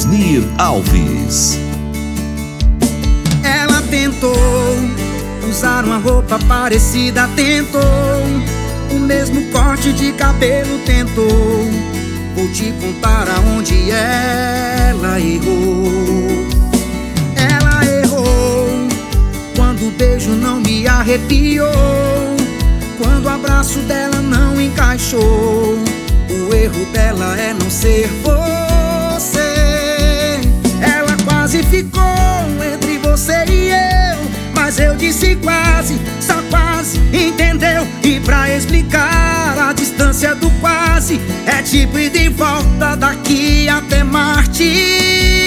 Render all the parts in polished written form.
Osnir Alves. Ela tentou usar uma roupa parecida, tentou o mesmo corte de cabelo, tentou. Vou te contar aonde ela errou. Ela errou quando o beijo não me arrepiou, quando o abraço dela não encaixou. O erro dela é não ser você. Ela quase ficou entre você e eu, mas eu disse quase, só quase, entendeu? E pra explicar a distância do quase, é tipo ir de volta daqui até Marte.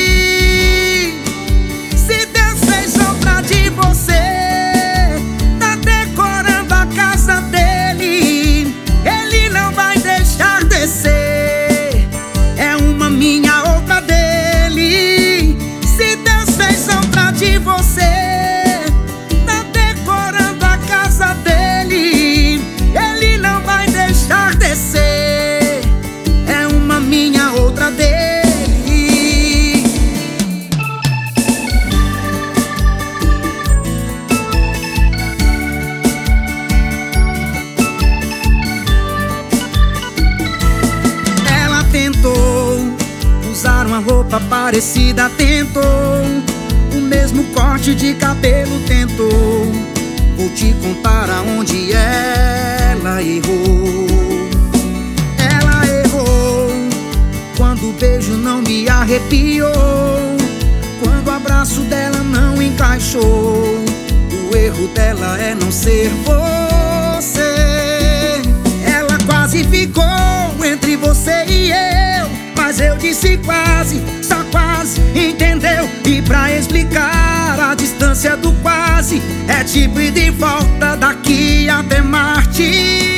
Se Deus fez sombra de você, tá decorando a casa dele, ele não vai deixar descer. É uma minha, outra dele. Se Deus fez sombra de você, tá decorando a casa dele, ele não vai deixar descer. É uma minha, outra dele. Ela tentou usar uma roupa parecida, tentou o mesmo corte de cabelo, tentou. Vou te contar aonde ela errou. Ela errou quando o beijo não me arrepiou, quando o abraço dela não encaixou. O erro dela é não ser você. Ela quase ficou entre você e eu, mas eu disse quase, só quase, entendeu? E pra explicar a distância do quase, é tipo ir de volta daqui até Marte.